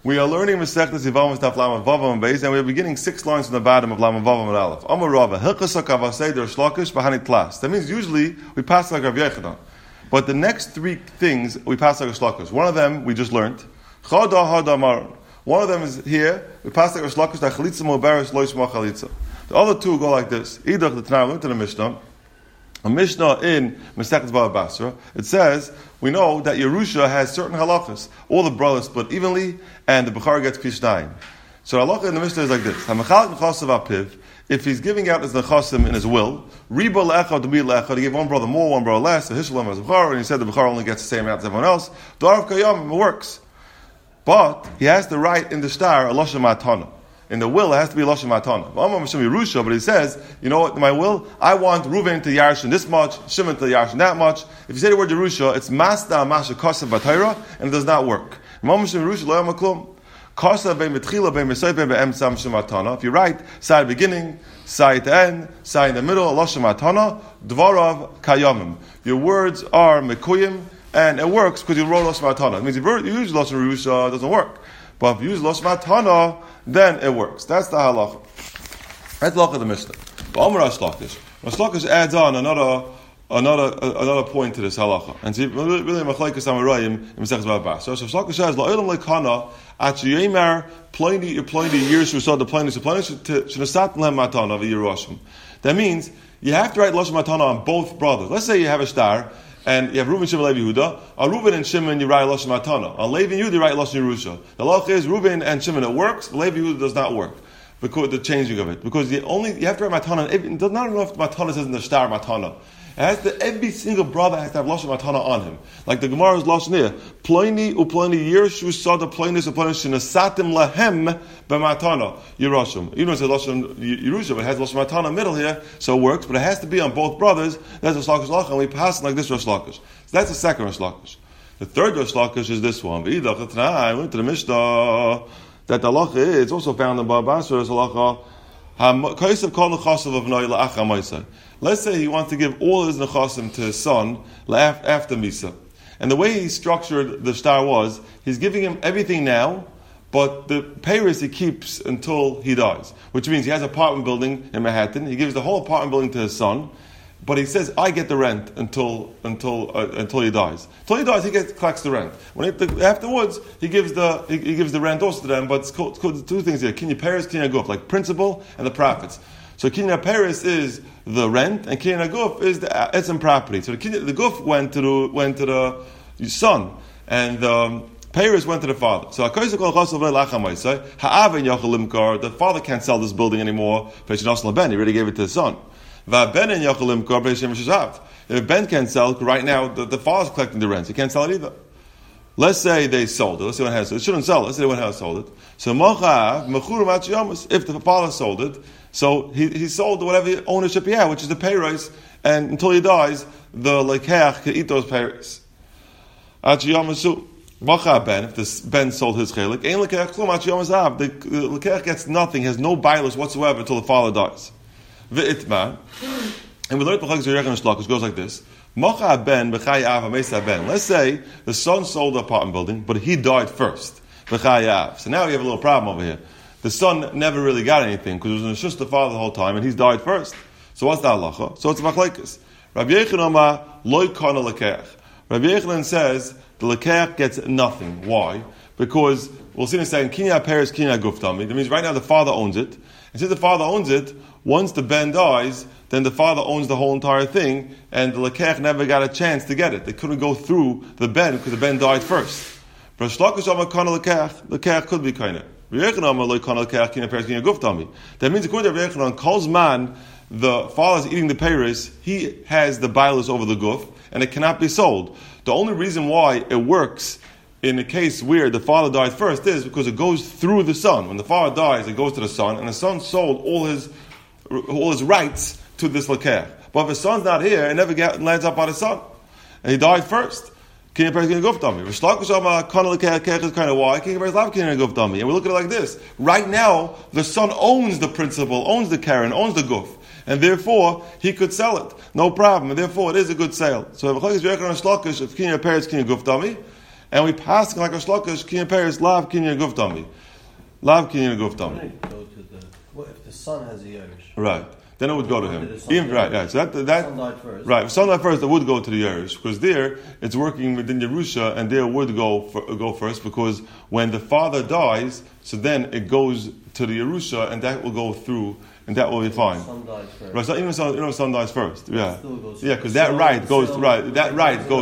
We are learning Masechtas Yevamos Daf Lamed Vavam Beis, and we are beginning 6 lines from the bottom of Lamed Vavam and Aleph. Amar Rava, Hilchos HaKavasei Der Shlokish B'Hani Tlas. That means usually we pass like Rav Yechanan, but the next 3 things we pass like a Shlokish. One of them we just learned. Chada Hada Maron. One of them is here. We pass like a Shlokish that Chalitza Moberes Lo Yishma Chalitza. The other 2 go like this. Idach the Tanah learned in the Mishnah. A Mishnah in Masechtas Bava Basra, it says, we know that Yerusha has certain halachas. All the brothers split evenly, and the Bechar gets Kishnayim. So the halacha in the Mishnah is like this. If he's giving out his nechasim in his will, Riba le'echad, Dumi le'echad, he gave one brother more, one brother less, so Hishalam as Bechar, and he said the Bechar only gets the same amount as everyone else, Darav Kayam, it works. But he has to write in the star a Lashon Matana. In the will, it has to be Lashon Matana. But he says, you know what, in my will, I want Reuven to Yarshin this much, Shimon to Yarshin that much. If you say the word Yerusha, it's Masda Masha Kosav B'Torah, and it does not work. If you write side beginning, side end, side in the middle, Lashon Matana, Dvarav Kayamim. Your words are Mekuyim, and it works because you wrote Lashon Matana. It means if you use Lashon Yerusha, it doesn't work. But if you use Lashon Matana, then it works. That's the halacha. That's the halacha of the Mishnah. But Amar Ashlakish. Ashlakish adds on another point to this halacha. And see, really, Machlekes Amarayim in Masechtas Bava Basra. So Ashlakish says, La'olam lekana at sheyemer ploini years who saw the ploini shenasat lehem matana v'yiroshim. That means you have to write Lashon Matana on both brothers. Let's say you have a star. And you have Reuben, Shimon, Levi, Yehuda. On Reuben and Shimon, you write Lashon Matana. On Levi and Yehuda, you write Lashon Yerusha. The law is Reuben and Shimon, it works. But Levi and Yehuda does not work because the changing of it. Because you have to write Matana. It does not enough Matana says in the star Matana. Every single brother has to have Lashon Matana on him. Like the Gemara's Lashon here. Ploini u'ploini Yershu sada ploinis u'ploinis shenasatim lahem b'matana Yeroshim. You know it says Lashon Yerusha, but it has Lashon Matana in the middle here, so it works. But it has to be on both brothers. That's Rosh Lakish, and we pass it like this Rosh Lakish. So that's the second Rosh Lakish. The third Rosh Lakish is this one. I went to the Mishnah that the halacha is also found in Bava Basra as halacha. Let's say he wants to give all his nechasim to his son after Misa. And the way he structured the star was, he's giving him everything now, but the payers he keeps until he dies. Which means he has an apartment building in Manhattan, he gives the whole apartment building to his son, but he says, I get the rent until he dies. Until he dies, he collects the rent. Afterwards, he gives the rent also to them, but it's called 2 things here. Kinyan Paris, Kinyan Guf, like principal and the profits. So Kinyan Paris is the rent, and Kinyan Guf is the etzem property. So the Guf went to the son, and the Paris went to the father. So the father can't sell this building anymore. He already gave it to his son. If Ben can't sell, right now the father's collecting the rent. He can't sell it either. Let's say they sold it. Let's say one has it. It shouldn't sell it. Let's say one has sold it. So if the father sold it, so he sold whatever ownership he had, which is the pay raise, and until he dies, the lekech can eat those pay raise. Ben, if the Ben sold his chelik, the lekech gets nothing, has no bailus whatsoever until the father dies. V'itma, and we learned B'chag Zerech and Shlach, which goes like this. Mocha ben b'chay av ha-meisa ben. Let's say the son sold the apartment building, but he died first. B'chay av. So now we have a little problem over here. The son never really got anything, because it was just the father the whole time, and he's died first. So what's the halacha? So it's machlekes. Rabbi Yechanan loy kana lekech. Rabbi Yechanan says the lekech gets nothing. Why? Because we'll see in a second, Kinyan Paris, Kinyan Guftami. That means right now the father owns it. And since the father owns it, once the Ben dies, then the father owns the whole entire thing, and the lekech never got a chance to get it. They couldn't go through the Ben because the Ben died first. But lekech could be kind of. That means according to Rabbi Yechanan, Kol's man, the father is eating the peiros, he has the bailus over the guf, and it cannot be sold. The only reason why it works in a case where the father died first is because it goes through the son. When the father dies, it goes to the son, and the son sold all his rights to this lekech. But if his son's not here, it never lands up on his son. And he died first. And we look at it like this. Right now, the son owns the principal, owns the Karen, owns the guf. And therefore, he could sell it. No problem. And therefore, it is a good sale. So if Kinyan Paris, Kinyan Guf Dami, And we pass like a shlokish, kinyan peres, lav kinyan guftami. Lav kinyan guftami. What if the son has a Yerush? Right. Then it would go to him. Right. So that son died first. Right. If son died first, it would go to the Yerush, because there it's working within Yerusha, and there would go first, because when the father dies, so then it goes to the Yerusha, and that will go through, and that will be fine. Son dies first. Right. So even son dies first. Yeah. Yeah, because that right goes right. That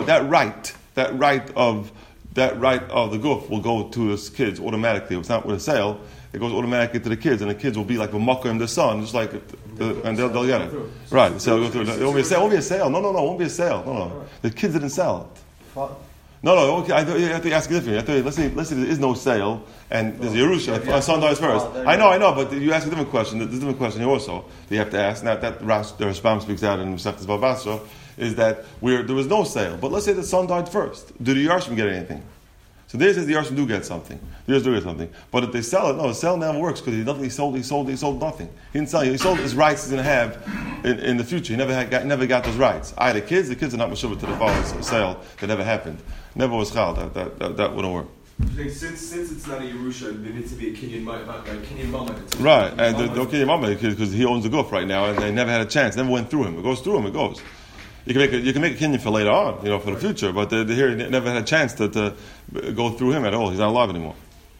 right of the goof will go to his kids automatically. It's not with a sale. It goes automatically to the kids, and the kids will be like a makkah in the son, just like, and they'll get it. Right, the sale will go through. It won't be a sale. It won't be a sale. No, it won't be a sale. No. The kids didn't sell it. No. Okay, I have to ask you differently. Let's say there is no sale, and there's a Yerusha. If son dies first, I know, but you ask a different question. There's a different question here also that you have to ask. Now that the Rashbam speaks out in Masechtas Bava Basra is that where there was no sale, but let's say the son died first. Did the Yarshim get anything? So there says the Yarshim do get something. The Yarshim do get something. But if they sell it, no, the sale never works because he sold nothing. He didn't sell it. He sold his rights he's going to have in the future. He never got those rights. The kids are not mashubah to the father's sale that never happened. Never was chal. That wouldn't work. Since it's not a Yerusha, there needs to be a Kinyan Mama. Right, and the Kinyan Mama, because he owns the goof right now, and they never had a chance. Never went through him. It goes through him. It goes. You can make a Kinyan for later on, for the future, but here he never had a chance to go through him at all. He's not alive anymore.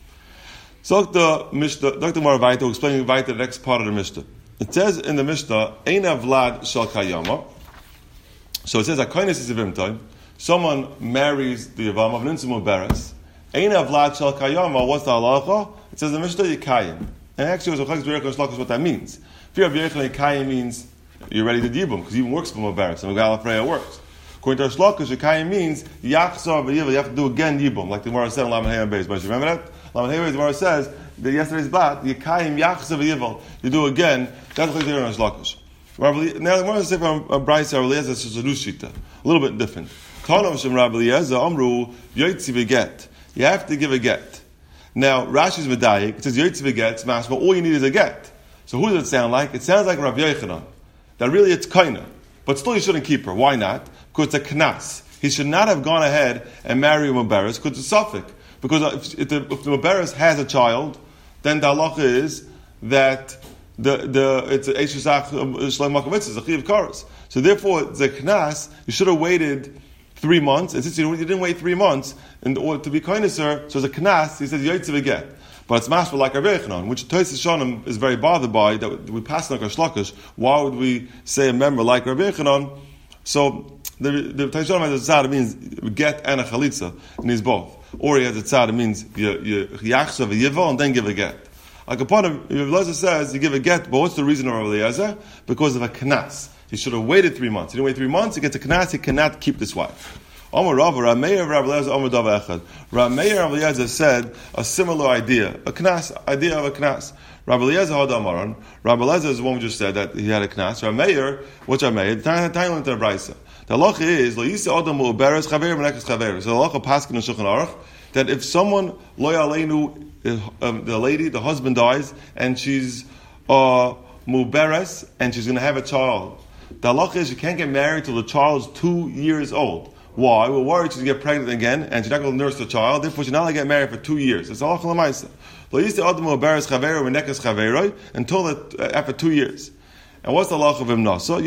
So Dr. Maravaita will explain the next part of the Mishnah. It says in the Mishnah, Eina Vlad Shal Kayama. So it says, Akoinis is Ivimtai. Someone marries the Yavam of an Insumu Beres. Eina Vlad Shal Kayama, what's the halacha? It says in the Mishnah, Yikayim. And actually, what that means. If you're Yikayim means you're ready to dibum, because he even works for Mubarak, and Galafreya works. According to our shlokas, Yekayim means Yachzor v'Yivah, you have to do again dibum, like the Gemara said in Lamed Hey Beis. But you remember that? Lamed Hey Beis, the Gemara says that yesterday's bat, Yekayim Yachzor v'Yivah, you do again. That's what they're in our shlokas. Now the Gemara says from Bryce Rabbi Eliezer, it's a Lushita, a little bit different. Tanam Shem Rabbi Eliezer Amru Yoitzi v'Get. You have to give a get. Now Rashi's Medayik, it says Yoitzi v'Get, smash, but all you need is a get. So who does it sound like? It sounds like Rabbi Yochanan. That really it's kaina, but still you shouldn't keep her. Why not? Because it's a knas. He should not have gone ahead and married a Mubarak because it's a suffix. Because if the Mubarak has a child, then the halacha is that it's a eishusach shlem makavitzis, a chiv karas. So therefore, the knas you should have waited 3 months, and since you didn't wait 3 months in order to be kaina, sir, so the knas he says yoytziv get. But it's mashma like Rabbi Yochanan, which Tosfos Shonim is very bothered by, that we pass like our shlokish. Why would we say a member like Rabbi Yochanan? So the Tosfos Shonim has a tzad, it means get and a chalitza, and he's both. Or he has a tzad, it means yachsa v'yival, and then give a get. Like upon him, Rabbi Eliezer says you give a get, but what's the reason of Rabbi Eliezer? Because of a knas. He should have waited 3 months. He didn't wait 3 months, he gets a knas, he cannot keep this wife. Rameir Rabbi Eliezer said a similar idea, idea of a knas. Rabbi Eliezer had Amaran. Rabbi Eliezer is the one who just said that he had a knas. Rameir, what's Rameir? Time went to the brayso. The halacha is lo yisa adam uberes chaver menekas chaver. So the halacha paskin in Shulchan Aruch that if someone lo yaleinu, the lady, the husband dies and she's muberes and she's going to have a child. The halacha is you can't get married till the child is 2 years old. Why? We're worried she's going to get pregnant again, and she's not going to nurse the child. Therefore, she's not going to get married for 2 years. It's halacha l'maisa. Lo yisa adam uberes chaver menekas chaver until after 2 years. And what's the halacha of Imnasa?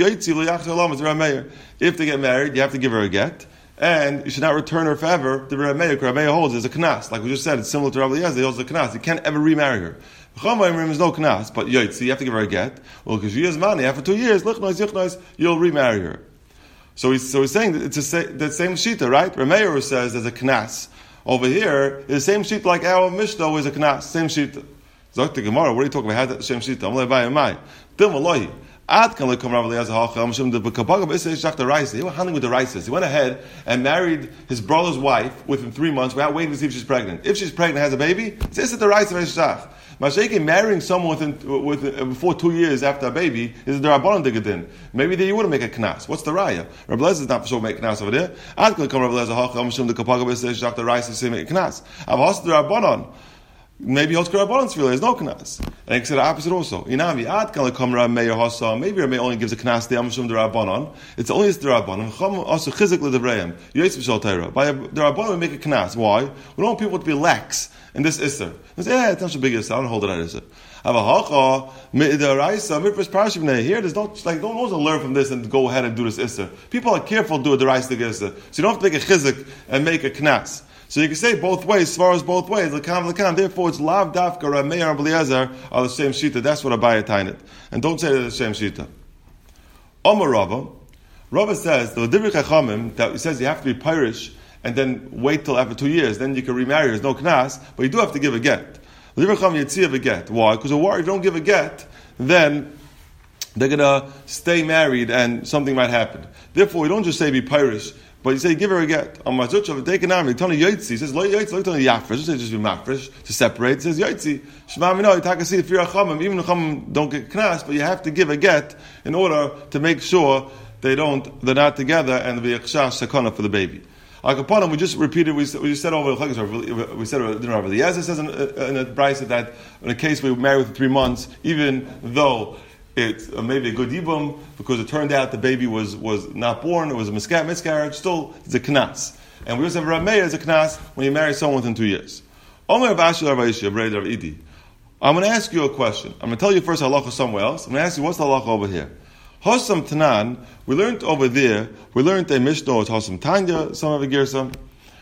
If they get married, you have to give her a get, and you should not return her forever. The Rabbi holds there's a knas, like we just said. It's similar to Rabbi Eliezer. He holds a knas. You can't ever remarry her. There's no knas, but you have to give her a get. Well, because she has money after 2 years, you'll remarry her. So he's saying that it's the same shita, right? Rabbi says there's a knas. Over here, it's the same shita like our Mishnah is a knas. Same shita. Zok the Gemara, what are you talking about? How's that same shita? I'm like, by my. Ad can come Rabbi Eliezer Hacham the Kabbalah Isay the Raisa. He was handling with the Raisas. He went ahead and married his brother's wife within 3 months without waiting to see if she's pregnant. If she's pregnant, has a baby, it's the Raisa Shach. Mashaykin marrying someone before 2 years after a baby is the Rabbanon Digadin. Maybe there you wouldn't make a knas. What's the raya? Rabbi Eliezer is not for sure make knas over there. Ad can come Rabbi Eliezer Hacham the Kabbalah Isay the Raisa say make a knas. I've asked the Rabbanon. maybe holds Karabanan Tefillah, there's no Knas. And I can say the opposite also. Inavi, Ad Kala Kamra Meir Hasa, maybe Rabbi only gives a Knas the Amshum the Rabbanon. It's only the Rabbanon. Chum also Chizik L'Devrayim, Yosef Shal Torah. By the Rabbanon we make a Knas. Why? We don't want people to be lax in this Isser. They say, it's not so big Isser, I don't hold it at Isser. Here, there's not, like, don't also learn from this and go ahead and do this Isser. People are careful to do the Raisa Isser. So you don't have to make a Chizik and make a Knas. So you can say both ways, as far as both ways, l'kam. Therefore, it's lav dafka Rameir and Eliezer are the same shita. That's what Abaye tained. And don't say they're the same shita. Omar Rava says the Divrei Chachamim that says you have to be Pirish and then wait till after 2 years, then you can remarry. There's no knas, but you do have to give a get. The Divrei Chachamim yitzia a get. Why? Because if you don't give a get, then they're gonna stay married and something might happen. Therefore, you don't just say be Pirish. But you say, give her a get. On Mazuchav, take an army. Tony Yotzi. He says, Lo Yotzi, Lo Tony Yafresh. Don't say just be Mafresh to separate. He says, Yotzi. Shema Mino, Takasi, if you're a Chamim, even the Chamim don't get Knas, but you have to give a get in order to make sure they're not together and be a Chash Sakana for the baby. Akapanim, we just repeated, we just said over, we said over, Rabbi Eliezer says in a Brisa that in a case we marry within 3 months, even though it's maybe a good yibum, because it turned out the baby was not born, it was a miscarriage, still it's a knas. And we also have Rameir as a knas when you marry someone within 2 years. I'm going to ask you a question. I'm going to tell you first halacha somewhere else. I'm going to ask you what's the halacha over here. Hosam Tanan, we learned over there, we learned a Mishnah, it's Hosam Tanya, some of the Girsam.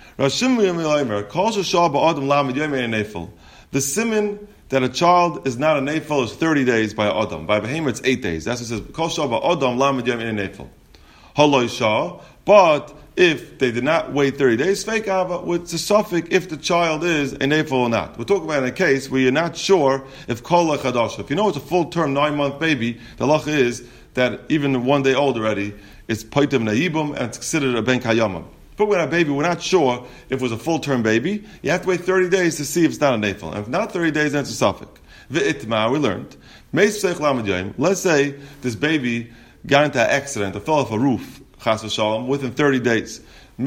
The siman that a child is not a nefel is 30 days by Adam. By Behemoth, it's 8 days. That's what it says. Kol shaba Adam lamed yom in a nefel. Haloi shah. But if they did not wait 30 days, fake ava, it's a suffix if the child is a nefel or not. We're talking about in a case where you're not sure if kol chadasha. If you know it's a full-term 9-month baby, the halacha is that even 1 day old already, it's paitim naibum and it's considered a ben kayamam. But with a baby, we're not sure if it was a full-term baby. You have to wait 30 days to see if it's not a nefel. And if not 30 days, then it's a suffix. V'itma, we learned. Let's say this baby got into an accident, or fell off a roof, chas v'shalom, within 30 days.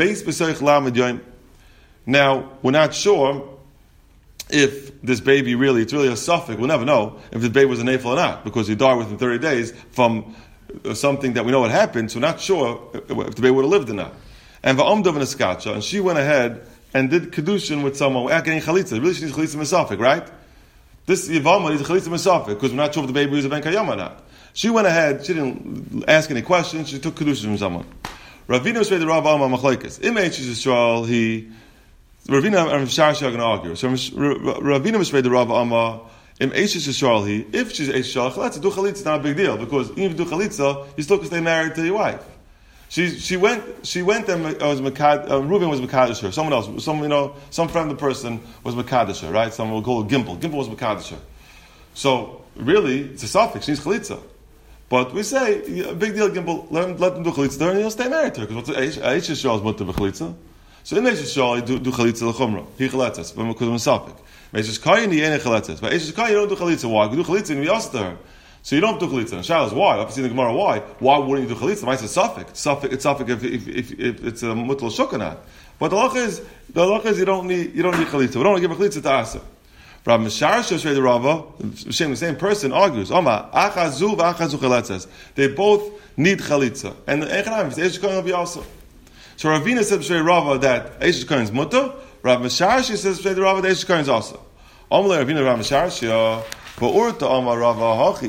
Now, we're not sure if this baby it's really a suffix. We'll never know if the baby was a nefel or not, because he died within 30 days from something that we know what happened, so we're not sure if the baby would have lived or not. And va'omdav neskacha, and she went ahead and did kedushin with someone without getting chalitza. Really, she needs chalitza mesafik, right? This yivama needs a chalitza mesafik because we're not sure if the baby was a ben kayam or not. She went ahead, she didn't ask any questions, she took kedushin from someone. Ravina was the Rav Alma machlekes. Image is Yisrael. Ravina and Sharashi are going to argue. So Ravina was the Rav Alma. If she's Yisrael, if she's Yisrael, chalitza do chalitza is not a big deal because even if you do chalitza, you still can stay married to your wife. She went and Reuven was Mekadesh her. Someone else, some friend of the person was Mekadesh her, right? Someone will call it Gimple. Gimple was Mekadesh her. So really, it's a suffix. She's chalitza. But we say, a big deal, Gimple, let them do chalitza there and he'll stay married to her. Because what's Eish Yisrael is mutter b'chalitza. So in Eish Yisrael, you do chalitza l'chumra. He chalitzas, but because of a suffix. Eish Yisrael, he ain't chalitzas. But Eish Yisrael, you don't do chalitza. Why? You do chalitza and we asked her. So you don't do chalitza. And Shal is why? Obviously in the Gemara, why? Why wouldn't you do chalitza? Why is it suffix? It's suffix if it's a mutal shuk or not. But the halacha is you don't need chalitza. We don't give a chalitza to Asa. Rav Mishar Shoshvei the Rava, the same person argues. Oma achazu v'achazu chalitzas. They both need chalitza, and the Echanam is Eish Kohen will be also. So Ravina said Shoshvei Rava that Eish Kohen is mutter. Rav Mishar she says Shoshvei the Rava that Eish Kohen is also. Omle Ravina Rav Mishar she ba'urta Oma Rava hachi.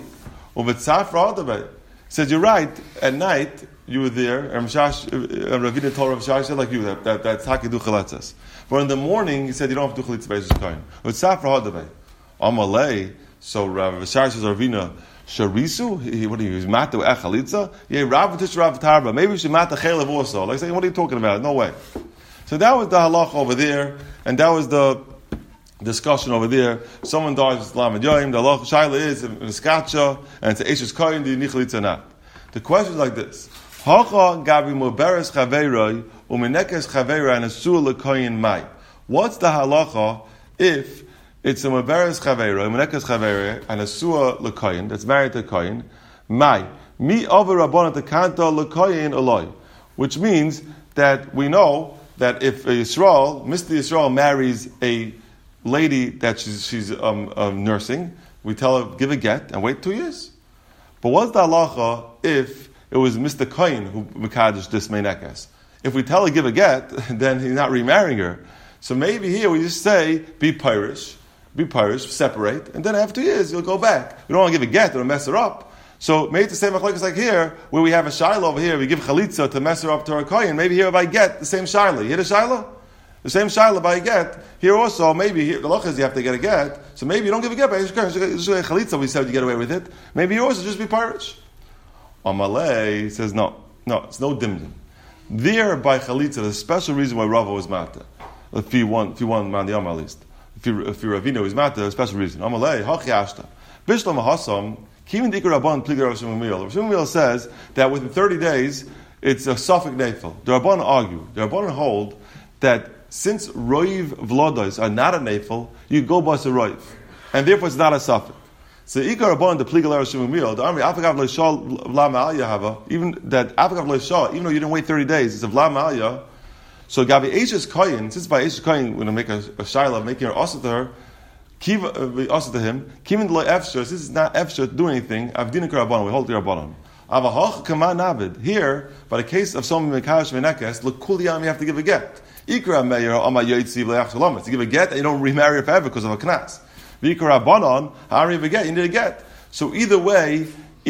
Said you're right. At night you were there, and Ravina told Rav Shai said like you that's how you do chaletzas. But in the morning he said you don't have to do chalitza b'Eish Kohen. But Safra Hadavei Amalei. So Rav Shai says Ravina Sharisu. What are you? He's mata echalitza. Yeah, Rav Tish Rav Tarba. Maybe we should mata chelev also. Like saying, what are you talking about? No way. So that was the halacha over there, and that was the discussion over there. Someone dies with Lamed Yoim. The halacha shaila is in a skacha, and it's Eish Kohen. Do you need chalitza or not? The question is like this: Hacha gabi muberes chaveiroi umenekes chaveira and asur lekoyin mai. What's the halacha if it's a muberes chaveira, umenekes chaveira and asur lekoyin that's married to koyin mai mi over rabbanon tekanta lekoyin aloi, which means that we know that if a Yisrael, Mr. Yisrael marries a lady that she's nursing, we tell her, give a get and wait 2 years. But what's the halacha if it was Mr. Kohen who mekadosh this meinekes? If we tell her give a get, then he's not remarrying her. So maybe here we just say, be pirish, separate, and then after 2 years you'll go back. We don't want to give a get, it'll mess her up. So maybe the same machlokes like here, where we have a shaila over here, we give chalitza to mess her up to her kohen. Maybe here by get, the same shaila. You hear the shaila? The same shaila by get. Here also, maybe here, the loch is you have to get a get. So maybe you don't give a get by just a chalitza, we said you get away with it. Maybe here also just be pirish. Amalei says no, it's no dimdim. There by chalitza, there's a special reason why Rava was mata. If you want man yom at least. If you Ravino is mata, there's a special reason. Amalei hachi ashta bishlam hasam kivin dikar rabban pligar Rav Shimon Gamliel. Rav Shimon Gamliel says that within 30 days it's a suffix nefel. The Rabban argue. The Rabban hold that since roiv vlodos are not a nefel, you go bus a roiv, and therefore it's not a suffix. So ikar rabban the pligar Rav Shimon Gamliel. The army afagav leishal v'la ma'alya hava. Even that afagav leishal, even though you didn't wait 30 days, it's a v'la ma'alya. So Gabi Eishes Koyin, since by Eishes Koyin we're going to make a shaila making her also to her, also to him, Kivin lo efshar, this is not efshar to do anything, Avdina Karabanan, we hold the Rabbanan. Avahach Kaman Navid, here, by the case of someone Mekash Menekes, L'kuliyam you have to give a get. Ikra Meir, Ama Yoitzi V'leach Shalamas, to give a get and you don't remarry her forever because of a knas. V'ikra Rabbanan, Hari V'get, you need a get. So either way,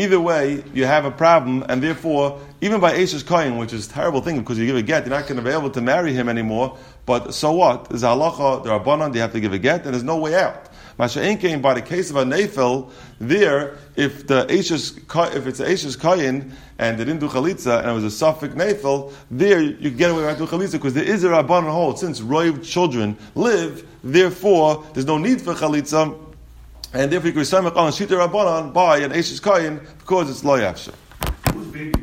you have a problem, and therefore, even by Eishes Koyin, which is a terrible thing because you give a get, you're not going to be able to marry him anymore. But so what? There's a halacha, the Rabbanan, they have to give a get, and there's no way out. Masha'en came by the case of a nefel, there, if it's Eishes Koyin, and they didn't do chalitza, and it was a suffix nefel, there you get away with chalitza, because there is a Rabbanan hold. Since roiv children live, therefore, there's no need for chalitza, and therefore you can say on Shita Rabbanan by an Eishes Koyin because it's lo yafsher.